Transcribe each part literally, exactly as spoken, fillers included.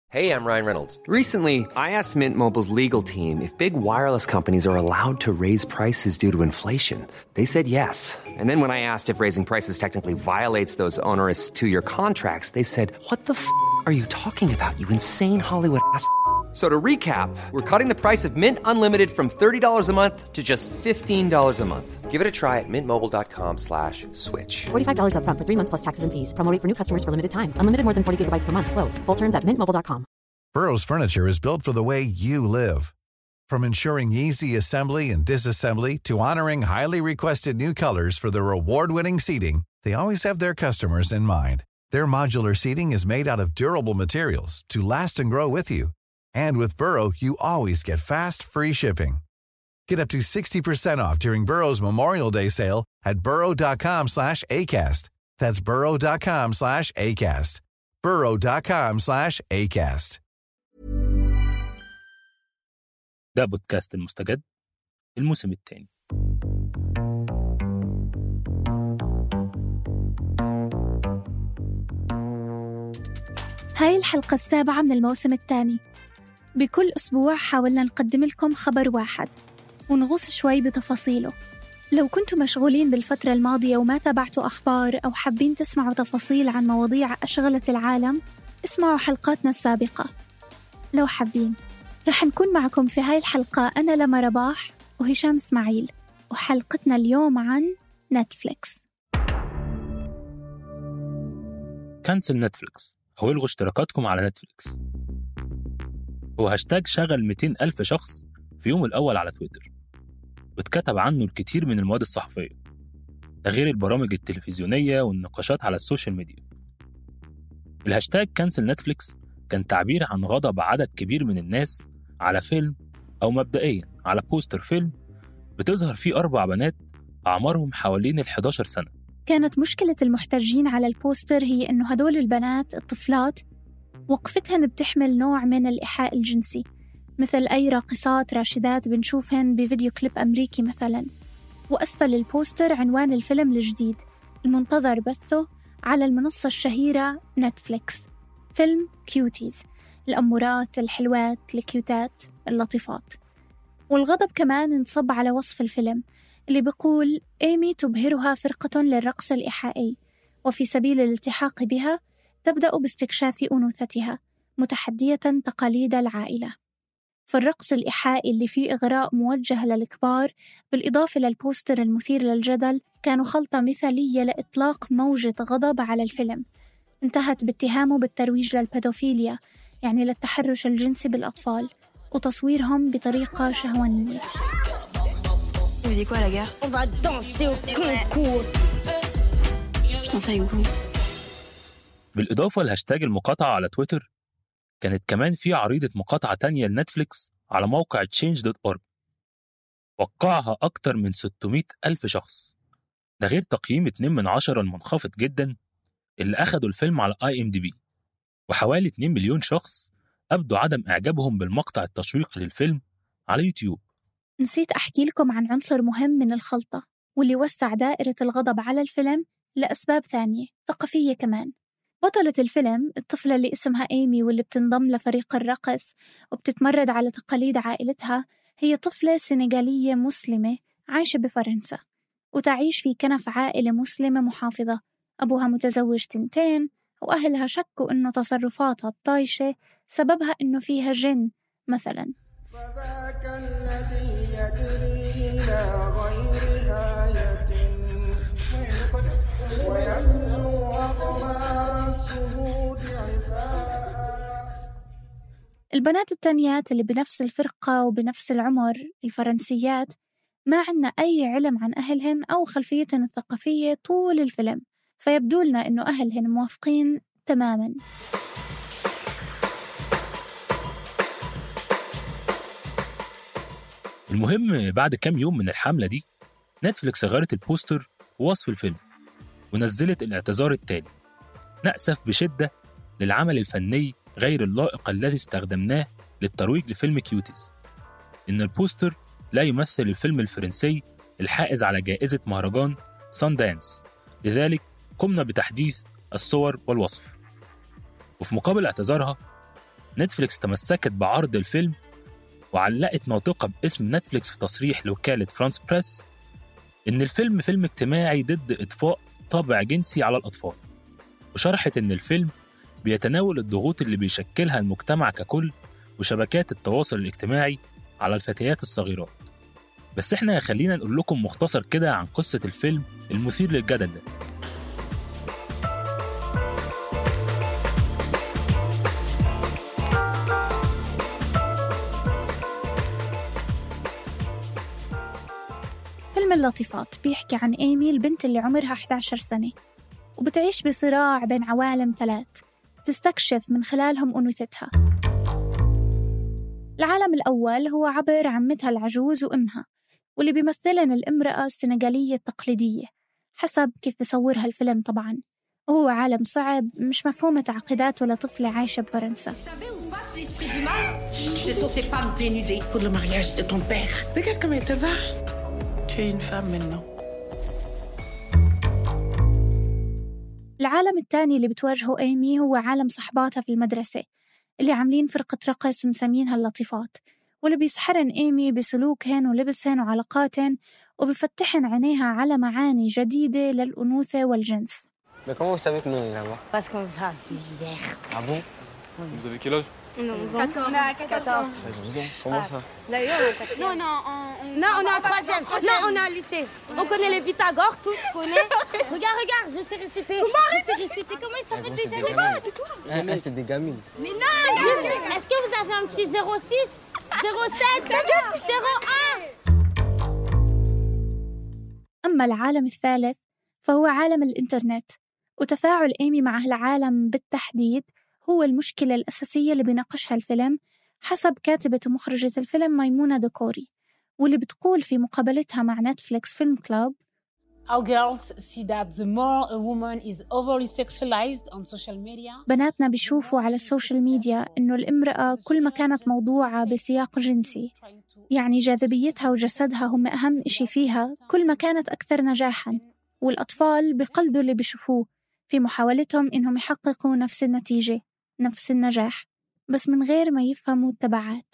Hey, I'm Ryan Reynolds. Recently, I asked Mint Mobile's legal team if big wireless companies are allowed to raise prices due to inflation. They said yes. And then when I asked if raising prices technically violates those onerous two-year contracts, they said, "What the f*** are you talking about, you insane Hollywood ass?" So to recap, we're cutting the price of Mint Unlimited from thirty dollars a month to just fifteen dollars a month. Give it a try at mintmobile.com slash switch. forty-five dollars up front for three months plus taxes and fees. Promo rate for new customers for limited time. Unlimited more than forty gigabytes per month. Slows full terms at mint mobile dot com. Burrow's furniture is built for the way you live. From ensuring easy assembly and disassembly to honoring highly requested new colors for their award-winning seating, they always have their customers in mind. Their modular seating is made out of durable materials to last and grow with you. And with Burrow, you always get fast, free shipping. Get up to sixty percent off during Burrow's Memorial Day sale at burrow.com slash ACAST. That's burrow.com slash ACAST. burrow.com slash ACAST. ده بودكاست المستجد الموسم الثاني. هاي الحلقة السابعة من الموسم الثاني. بكل أسبوع حاولنا نقدم لكم خبر واحد ونغوص شوي بتفاصيله. لو كنتم مشغولين بالفترة الماضية وما تابعتوا أخبار أو حابين تسمعوا تفاصيل عن مواضيع أشغلت العالم، اسمعوا حلقاتنا السابقة. لو حابين رح نكون معكم في هاي الحلقة أنا لما رباح وهشام إسماعيل، وحلقتنا اليوم عن نتفليكس. كنسل نتفليكس أو الغوا اشتراكاتكم على نتفليكس هو هاشتاج شغل مئتين ألف شخص في يوم الأول على تويتر، واتكتب عنه الكثير من المواد الصحفية، ده غير البرامج التلفزيونية والنقاشات على السوشيال ميديا. الهاشتاج كنسل نتفليكس كان تعبير عن غضب عدد كبير من الناس على فيلم أو مبدئيا على بوستر فيلم بتظهر فيه أربع بنات أعمارهم حوالين الحداشر سنة. كانت مشكلة المحتجين على البوستر هي إنه هدول البنات الطفلات وقفتهن بتحمل نوع من الإيحاء الجنسي، مثل أي راقصات راشدات بنشوفهن بفيديو كليب أمريكي مثلاً. وأسفل البوستر عنوان الفيلم الجديد المنتظر بثه على المنصة الشهيرة نتفليكس، فيلم كيوتيز، الأمورات الحلوات الكيوتات اللطيفات. والغضب كمان انصب على وصف الفيلم اللي بيقول إيمي تبهرها فرقة للرقص الإيحائي، وفي سبيل الالتحاق بها تبدأ باستكشاف أنوثتها متحدية تقاليد العائلة. فالرقص الإيحائي اللي فيه إغراء موجه للكبار بالإضافة للبوستر المثير للجدل كانوا خلطة مثالية لإطلاق موجة غضب على الفيلم انتهت باتهامه بالترويج للبيدوفيليا، يعني للتحرش الجنسي بالأطفال، وتصويرهم بطريقة شهوانية. Vous dites quoi la gare? On va danser au concours. Putain ça est goût. بالإضافة لهاشتاج المقاطعة على تويتر، كانت كمان في عريضة مقاطعة تانية لنتفليكس على موقع تشينج دوت أورج وقعها أكتر من ستمائة ألف شخص، ده غير تقييم اتنين من عشرة المنخفض جدا اللي أخدوا الفيلم على آي إم دي بي، وحوالي اتنين مليون شخص أبدوا عدم إعجابهم بالمقطع التشويقي للفيلم على يوتيوب. نسيت أحكي لكم عن عنصر مهم من الخلطة واللي وسع دائرة الغضب على الفيلم لأسباب ثانية ثقافية كمان. بطلة الفيلم الطفلة اللي اسمها إيمي واللي بتنضم لفريق الرقص وبتتمرد على تقاليد عائلتها هي طفلة سنغالية مسلمة عايشة بفرنسا وتعيش في كنف عائلة مسلمة محافظة. أبوها متزوج تنتين وأهلها شكوا إنه تصرفاتها الطايشة سببها إنه فيها جن مثلاً. فذاك الذي يجري إلى غير آية ويبلو أقمار الشهود عساء. البنات التانيات اللي بنفس الفرقة وبنفس العمر الفرنسيات ما عنا أي علم عن أهلهن أو خلفيتهن الثقافية طول الفيلم، فيبدو لنا إنه أهلهن موافقين تماماً. المهم بعد كام يوم من الحملة دي نتفليكس غيرت البوستر ووصف الفيلم ونزلت الاعتذار التالي: نأسف بشدة للعمل الفني غير اللائق الذي استخدمناه للترويج لفيلم كيوتيز، إن البوستر لا يمثل الفيلم الفرنسي الحائز على جائزة مهرجان ساندانس، لذلك قمنا بتحديث الصور والوصف. وفي مقابل اعتذارها نتفليكس تمسكت بعرض الفيلم وعلقت ناطقة باسم نتفليكس في تصريح لوكالة فرانس بريس إن الفيلم فيلم اجتماعي ضد إضفاء طابع جنسي على الأطفال، وشرحت إن الفيلم بيتناول الضغوط اللي بيشكلها المجتمع ككل وشبكات التواصل الاجتماعي على الفتيات الصغيرات. بس إحنا خلينا نقول لكم مختصر كده عن قصة الفيلم المثير للجدل ده. فيلم اللطيفات بيحكي عن إيمي البنت اللي عمرها إحدى عشرة سنة، وبتعيش بصراع بين عوالم ثلاث تستكشف من خلالهم أنوثتها. العالم الأول هو عبر عمتها العجوز وأمها، واللي بيمثلن الامرأة السنغالية التقليدية حسب كيف بصورها الفيلم طبعاً، وهو عالم صعب مش مفهوم تعقيداته لطفلة عايشة بفرنسا. العالم الثاني اللي بتواجهه إيمي هو عالم صحباتها في المدرسة اللي عاملين فرقة رقص مسمينها اللطيفات، واللي بيسحرن إيمي بسلوكهن ولبسهن وعلاقاتهن وبفتحن عينيها على معاني جديدة للأنوثة والجنس. Mais comment vous savez que nous on est là-bas? Parce qu'on ça, hier. Ah bon? Vous avez quel âge? onze ans. On a quatorze. Ils ont onze ans. Comment ça? D'ailleurs, non, non, on, non, on est en troisième. Non, on est en lycée. On connaît les Pythagore, tous, je connais. Regarde, regarde, je sais réciter. Je sais réciter. Comment il s'appelle déjà? Tais-toi. Eh, c'est des gamines. Mais non, juste, est-ce que vous avez un petit zéro six, zéro sept, zéro un? أما العالم الثالث فهو عالم الإنترنت، وتفاعل إيمي مع هالعالم بالتحديد هو المشكلة الأساسية اللي بيناقشها الفيلم حسب كاتبة ومخرجة الفيلم ميمونة دكوري، واللي بتقول في مقابلتها مع نتفليكس فيلم كلاب: Our girls see that the more a woman is overly sexualized on social media. بناتنا بيشوفوا على السوشيال ميديا إنه الامرأة كل ما كانت موضوعة بسياق جنسي، يعني جاذبيتها وجسدها هم أهم إشي فيها، كل ما كانت أكثر نجاحاً، والأطفال بقلدوا اللي بيشوفوه في محاولتهم إنهم يحققوا نفس النتيجة، نفس النجاح، بس من غير ما يفهموا التبعات.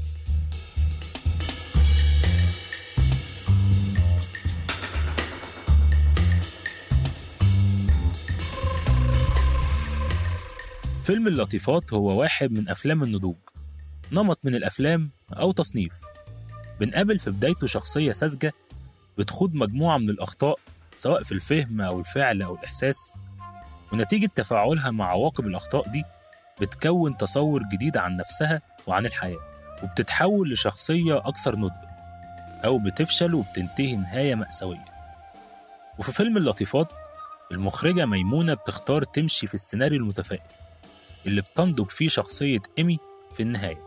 فيلم اللطيفات هو واحد من أفلام النضوج، نمط من الأفلام أو تصنيف. بنقابل في بدايته شخصية ساذجة بتخوض مجموعة من الأخطاء سواء في الفهم أو الفعل أو الإحساس، ونتيجة تفاعلها مع عواقب الأخطاء دي بتكون تصور جديد عن نفسها وعن الحياة، وبتتحول لشخصية أكثر نضج، أو بتفشل وبتنتهي نهاية مأساوية. وفي فيلم اللطيفات المخرجة ميمونة بتختار تمشي في السيناريو المتفائل اللي بتنضج فيه شخصية إيمي في النهاية.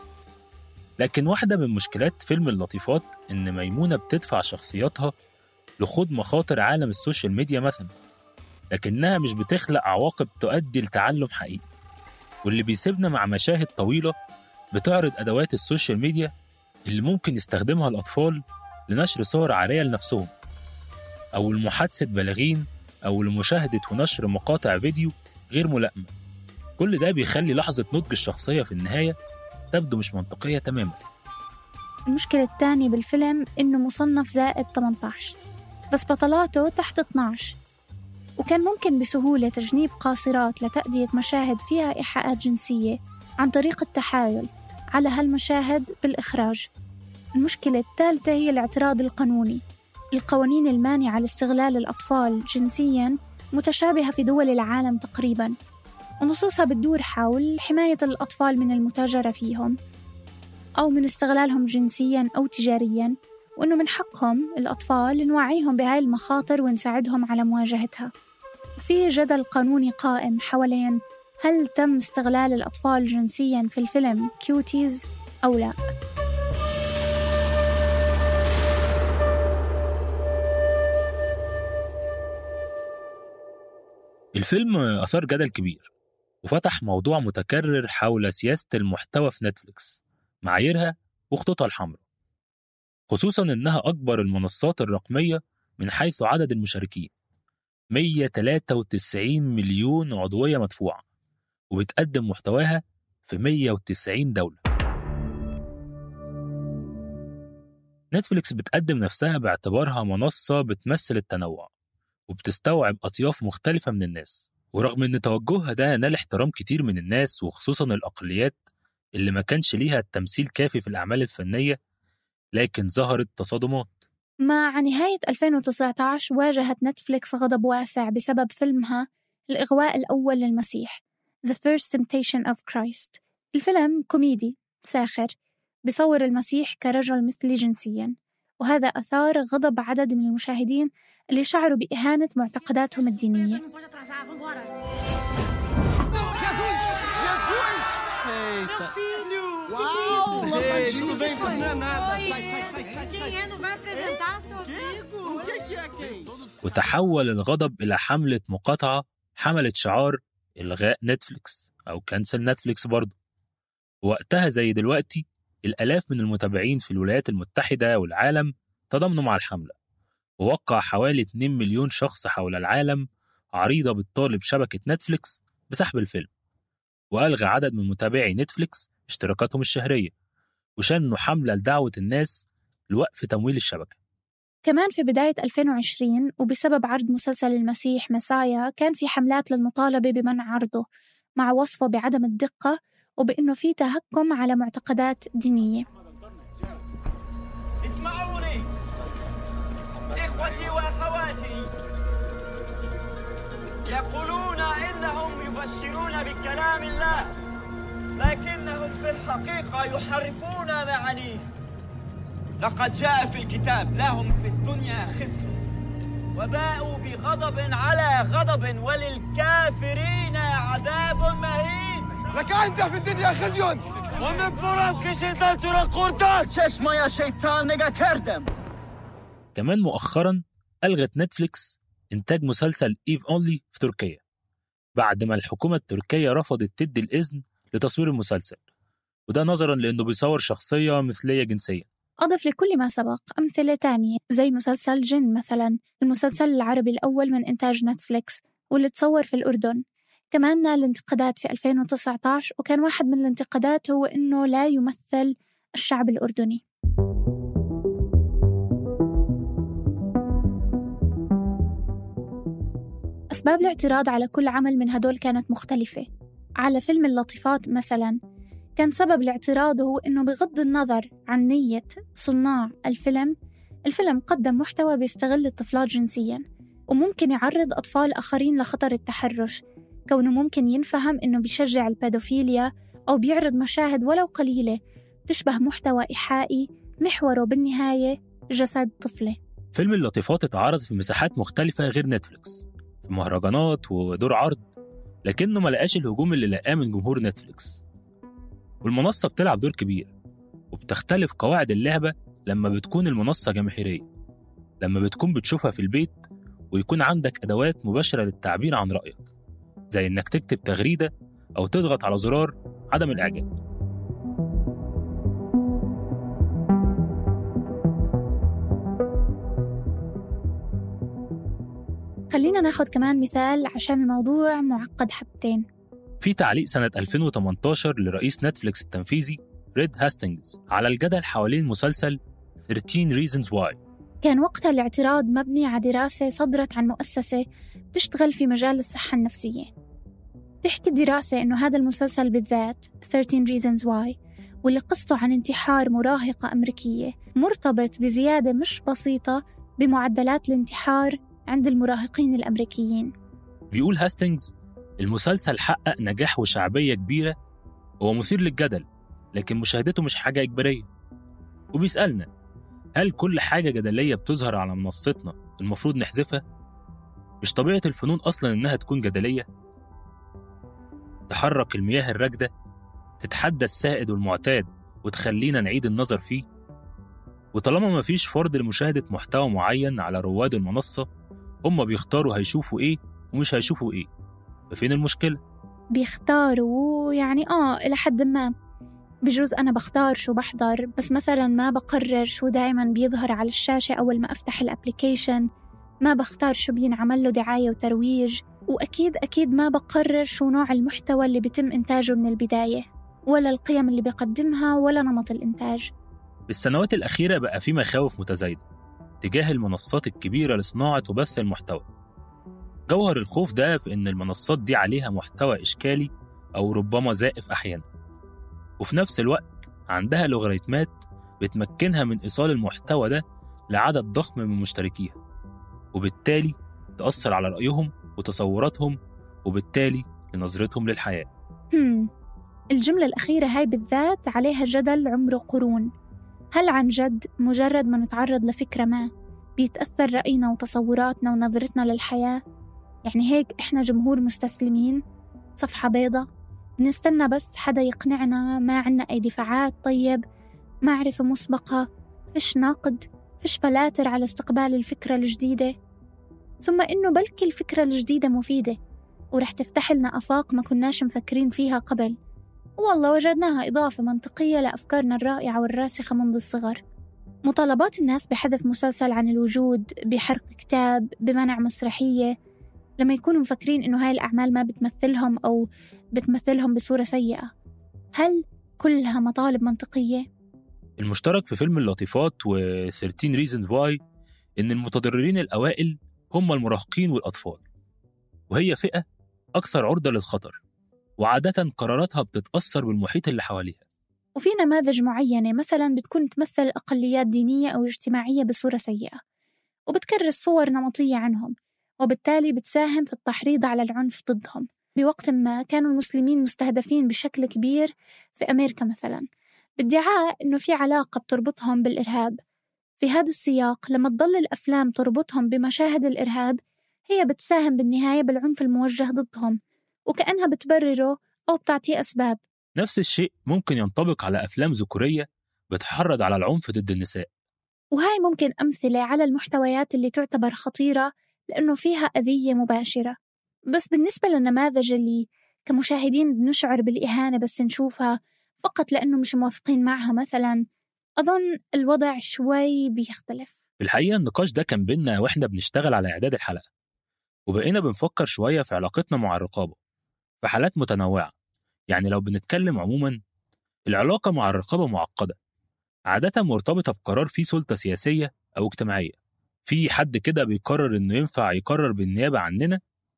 لكن واحدة من مشكلات فيلم اللطيفات إن ميمونة بتدفع شخصياتها لخوض مخاطر عالم السوشيال ميديا مثلا، لكنها مش بتخلق عواقب تؤدي لتعلم حقيقي، واللي بيسيبنا مع مشاهد طويلة بتعرض أدوات السوشيال ميديا اللي ممكن يستخدمها الأطفال لنشر صور عارية لنفسهم، أو لمحادثة بالغين، أو لمشاهدة ونشر مقاطع فيديو غير ملائمة. كل ده بيخلي لحظة نضج الشخصية في النهاية تبدو مش منطقية تماما. المشكلة الثانية بالفيلم إنه مصنف زائد ثمانية عشر، بس بطلاته تحت اثنا عشر، وكان ممكن بسهولة تجنيب قاصرات لتأدية مشاهد فيها إيحاءات جنسية عن طريق التحايل على هالمشاهد بالإخراج. المشكلة الثالثة هي الاعتراض القانوني. القوانين المانعة لاستغلال الأطفال جنسياً متشابهة في دول العالم تقريباً، ونصوصها بتدور حول حماية الأطفال من المتاجرة فيهم أو من استغلالهم جنسياً أو تجارياً، وإنه من حقهم الأطفال نوعيهم بهاي المخاطر ونساعدهم على مواجهتها. في جدل قانوني قائم حوالين هل تم استغلال الأطفال جنسياً في الفيلم كيوتيز أو لا. الفيلم أثار جدل كبير وفتح موضوع متكرر حول سياسة المحتوى في نتفليكس، معاييرها وخطوطها الحمراء، خصوصاً إنها أكبر المنصات الرقمية من حيث عدد المشاركين، مية وثلاثة وتسعين مليون عضوية مدفوعة، وبتقدم محتواها في في مية وتسعين دولة. نتفليكس بتقدم نفسها باعتبارها منصة بتمثل التنوع وبتستوعب أطياف مختلفة من الناس، ورغم إن توجهها ده نال احترام كتير من الناس وخصوصاً الأقليات اللي ما كانش ليها التمثيل كافي في الأعمال الفنية، لكن ظهرت تصادمات. مع نهاية ألفين وتسعة عشر واجهت نتفليكس غضب واسع بسبب فيلمها الإغواء الأول للمسيح The First Temptation of Christ. الفيلم كوميدي ساخر بيصور المسيح كرجل مثلي جنسياً، وهذا أثار غضب عدد من المشاهدين اللي شعروا بإهانة معتقداتهم الدينية. وتحول الغضب إلى حملة مقاطعة حملت شعار إلغاء نتفليكس أو كانسل نتفليكس برضو. وقتها زي دلوقتي الآلاف من المتابعين في الولايات المتحدة والعالم تضامنوا مع الحملة، ووقع حوالي اتنين مليون شخص حول العالم عريضة بتطالب شبكة نتفليكس بسحب الفيلم، وألغى عدد من متابعي نتفليكس اشتراكاتهم الشهرية، وشنوا حملة لدعوة الناس لوقف تمويل الشبكة. كمان في بداية ألفين وعشرين وبسبب عرض مسلسل المسيح مسايا كان في حملات للمطالبة بمنع عرضه، مع وصفه بعدم الدقة وبأنه في تهكم على معتقدات دينية. اسمعوني إخوتي وأخواتي، يقولون إنهم يبشرون بكلام الله، لكنهم في الحقيقة يحرفون معانيه. لقد جاء في الكتاب لهم في الدنيا خزي وباءوا بغضب على غضب وللكافرين عذاب مهين. لك أنت في الدنيا خزي ومن فرم كشيطان ترقورتان چشما يا شيطان نگا كردم. كمان مؤخرا ألغت نتفليكس إنتاج مسلسل إيف أونلي في تركيا بعد ما الحكومة التركية رفضت تدي الإذن لتصوير المسلسل، وده نظرا لأنه بيصور شخصية مثلية جنسيا. أضف لكل ما سبق أمثلة تانية زي مسلسل جن مثلا، المسلسل العربي الأول من إنتاج نتفليكس واللي تصور في الأردن. كمان نال انتقادات في ألفين وتسعة عشر، وكان واحد من الانتقادات هو إنه لا يمثل الشعب الأردني. أسباب الاعتراض على كل عمل من هدول كانت مختلفة. على فيلم اللطيفات مثلا كان سبب الاعتراض هو إنه بغض النظر عن نية صناع الفيلم، الفيلم قدم محتوى بيستغل الطفلات جنسياً وممكن يعرض أطفال آخرين لخطر التحرش، كونه ممكن ينفهم إنه بيشجع البيدوفيليا أو بيعرض مشاهد ولو قليلة تشبه محتوى إيحائي محوره بالنهاية جسد طفلة. فيلم اللطيفات اتعرض في مساحات مختلفة غير نتفليكس، في مهرجانات ودور عرض، لكنه ما لقاش الهجوم اللي لقاه من جمهور نتفليكس. والمنصة بتلعب دور كبير، وبتختلف قواعد اللعبة لما بتكون المنصة جماهيرية، لما بتكون بتشوفها في البيت ويكون عندك أدوات مباشرة للتعبير عن رأيك، زي إنك تكتب تغريدة أو تضغط على زرار عدم الإعجاب. خلينا ناخد كمان مثال عشان الموضوع معقد حبتين. في تعليق سنة ألفين وثمانية عشر لرئيس نتفليكس التنفيذي ريد هاستينجز على الجدل حوالين مسلسل ثيرتين reasons why. كان وقتها الاعتراض مبني على دراسة صدرت عن مؤسسة تشتغل في مجال الصحة النفسية. تحكي الدراسة إنه هذا المسلسل بالذات ثيرتين reasons why واللي قصته عن انتحار مراهقة أمريكية مرتبط بزيادة مش بسيطة بمعدلات الانتحار عند المراهقين الأمريكيين. بيقول هاستينجز المسلسل حقق نجاح وشعبية كبيرة، هو مثير للجدل لكن مشاهدته مش حاجة إجبارية. وبيسألنا هل كل حاجة جدلية بتظهر على منصتنا المفروض نحذفها؟ مش طبيعة الفنون أصلاً إنها تكون جدلية؟ تحرك المياه الراكدة، تتحدى السائد والمعتاد وتخلينا نعيد النظر فيه. وطالما مفيش فرض لمشاهدة محتوى معين على رواد المنصة، هم بيختاروا هيشوفوا إيه ومش هيشوفوا إيه، ففين المشكلة؟ بيختاروا يعني آه إلى حد ما. بجوز أنا بختار شو بحضر، بس مثلا ما بقرر شو دايما بيظهر على الشاشة أول ما أفتح الابليكيشن، ما بختار شو بينعمل له دعاية وترويج، وأكيد أكيد ما بقرر شو نوع المحتوى اللي بيتم إنتاجه من البداية. ولا القيم اللي بيقدمها ولا نمط الإنتاج. بالسنوات الأخيرة بقى في مخاوف متزايدة تجاه المنصات الكبيرة لصناعة وبث المحتوى. جوهر الخوف ده في إن المنصات دي عليها محتوى إشكالي أو ربما زائف أحيانا، وفي نفس الوقت عندها لوغاريتمات بتمكنها من إيصال المحتوى ده لعدد ضخم من مشتركيها، وبالتالي تأثر على رأيهم وتصوراتهم وبالتالي لنظرتهم للحياة. هم. الجملة الأخيرة هاي بالذات عليها جدل عمره قرون. هل عن جد مجرد ما نتعرض لفكرة ما بيتأثر رأينا وتصوراتنا ونظرتنا للحياة؟ يعني هيك إحنا جمهور مستسلمين، صفحة بيضة بنستنى بس حدا يقنعنا، ما عنا أي دفاعات، طيب معرفة مسبقة، فيش نقد، فيش فلاتر على استقبال الفكرة الجديدة. ثم إنه بلكي الفكرة الجديدة مفيدة ورح تفتح لنا آفاق ما كناش مفكرين فيها قبل، والله وجدناها إضافة منطقية لأفكارنا الرائعة والراسخة منذ الصغر. مطالبات الناس بحذف مسلسل عن الوجود، بحرق كتاب، بمنع مسرحية، لما يكونوا مفكرين إنه هاي الأعمال ما بتمثلهم أو بتمثلهم بصورة سيئة، هل كلها مطالب منطقية؟ المشترك في فيلم اللطيفات و ثيرتين Reasons Why إن المتضررين الأوائل هم المراهقين والأطفال، وهي فئة أكثر عرضة للخطر، وعادة قراراتها بتتأثر بالمحيط اللي حواليها. وفي نماذج معينة مثلا بتكون تمثل أقليات دينية أو اجتماعية بصورة سيئة وبتكرس صور نمطية عنهم، وبالتالي بتساهم في التحريض على العنف ضدهم. بوقت ما كانوا المسلمين مستهدفين بشكل كبير في أمريكا مثلا، بادعاء إنه في علاقة بتربطهم بالإرهاب. في هذا السياق لما تضل الأفلام تربطهم بمشاهد الإرهاب، هي بتساهم بالنهاية بالعنف الموجه ضدهم، وكأنها بتبرره أو بتعطيه أسباب. نفس الشيء ممكن ينطبق على أفلام ذكورية بتحرض على العنف ضد النساء. وهاي ممكن أمثلة على المحتويات اللي تعتبر خطيرة لأنه فيها أذية مباشرة. بس بالنسبة للنماذج اللي كمشاهدين بنشعر بالإهانة بس نشوفها فقط لأنه مش موافقين معها مثلا، أظن الوضع شوي بيختلف. الحقيقة النقاش ده كان بينا وإحنا بنشتغل على إعداد الحلقة، وبقينا بنفكر شوية في علاقتنا مع الرقابة في حالات متنوعة. يعني لو بنتكلم عموما، العلاقة مع الرقابة معقدة، عادة مرتبطة بقرار فيه سلطة سياسية أو اجتماعية. في حد كده بيقرر إنه ينفع يقرر بالنيابة عننا،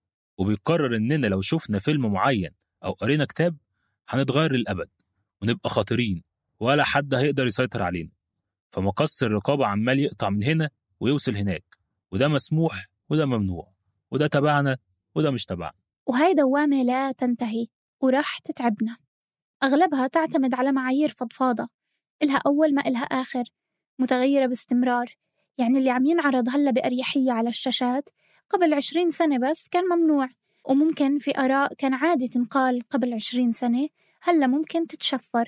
وبيقرر إننا لو شفنا فيلم معين أو قرينا كتاب هنتغير للأبد ونبقى خاطرين ولا حد هيقدر يسيطر علينا. فمقص الرقابة عمال يقطع من هنا ويوصل هناك، وده مسموح وده ممنوع، وده تبعنا وده مش تبعنا. وهي دوامة لا تنتهي وراح تتعبنا. أغلبها تعتمد على معايير فضفاضة، إلها أول ما إلها آخر، متغيرة باستمرار. يعني اللي عم ينعرض هلأ بأريحية على الشاشات قبل عشرين سنة بس كان ممنوع، وممكن في آراء كان عادي تنقال قبل عشرين سنة هلأ ممكن تتشفر.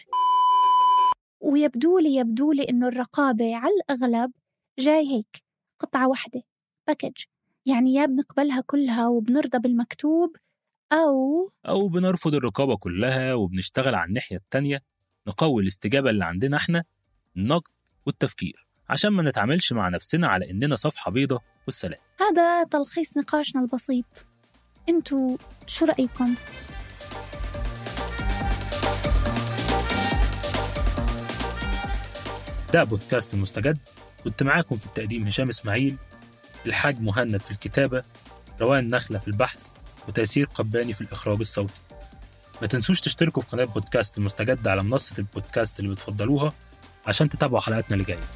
ويبدو لي يبدو لي إنه الرقابة على الأغلب جاي هيك قطعة واحدة، باكج. يعني يا بنقبلها كلها وبنرضى بالمكتوب، أو أو بنرفض الرقابة كلها وبنشتغل على الناحية التانية، نقوي الاستجابة اللي عندنا إحنا، النقد والتفكير، عشان ما نتعاملش مع نفسنا على إننا صفحة بيضة والسلام. هذا تلخيص نقاشنا البسيط. أنتوا شو رأيكم؟ ده بودكاست المستجد، كنت معاكم في التقديم هشام إسماعيل، الحاج مهند في الكتابة، روان نخلة في البحث، وتيسير قباني في الإخراج الصوتي. ما تنسوش تشتركوا في قناة بودكاست المستجد على منصة البودكاست اللي بتفضلوها عشان تتابعوا حلقاتنا اللي جاية.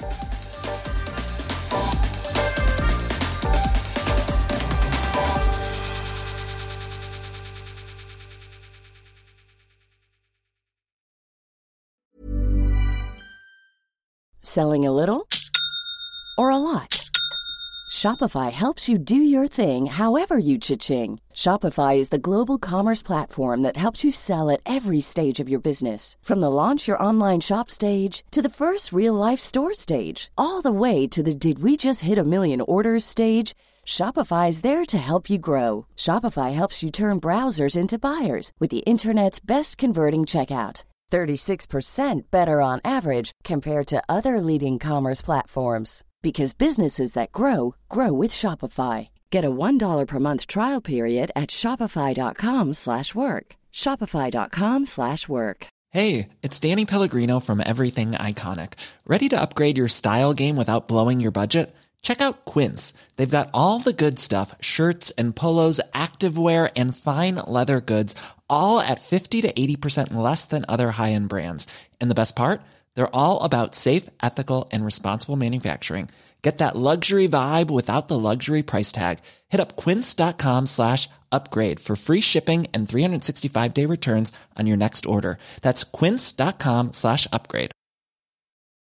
Selling a little or a lot? Shopify helps you do your thing however you cha-ching. Shopify is the global commerce platform that helps you sell at every stage of your business. From the launch your online shop stage to the first real-life store stage, all the way to the did we just hit a million orders stage. Shopify is there to help you grow. Shopify helps you turn browsers into buyers with the internet's best converting checkout. thirty-six percent better on average compared to other leading commerce platforms. Because businesses that grow, grow with Shopify. Get a one dollar per month trial period at shopify.com slash work. Shopify.com slash work. Hey, it's Danny Pellegrino from Everything Iconic. Ready to upgrade your style game without blowing your budget? Check out Quince. They've got all the good stuff, shirts and polos, activewear, and fine leather goods, all at fifty to eighty percent less than other high-end brands. And the best part? They're all about safe, ethical, and responsible manufacturing. Get that luxury vibe without the luxury price tag. Hit up quince.com slash upgrade for free shipping and three sixty-five day returns on your next order. That's quince.com slash upgrade.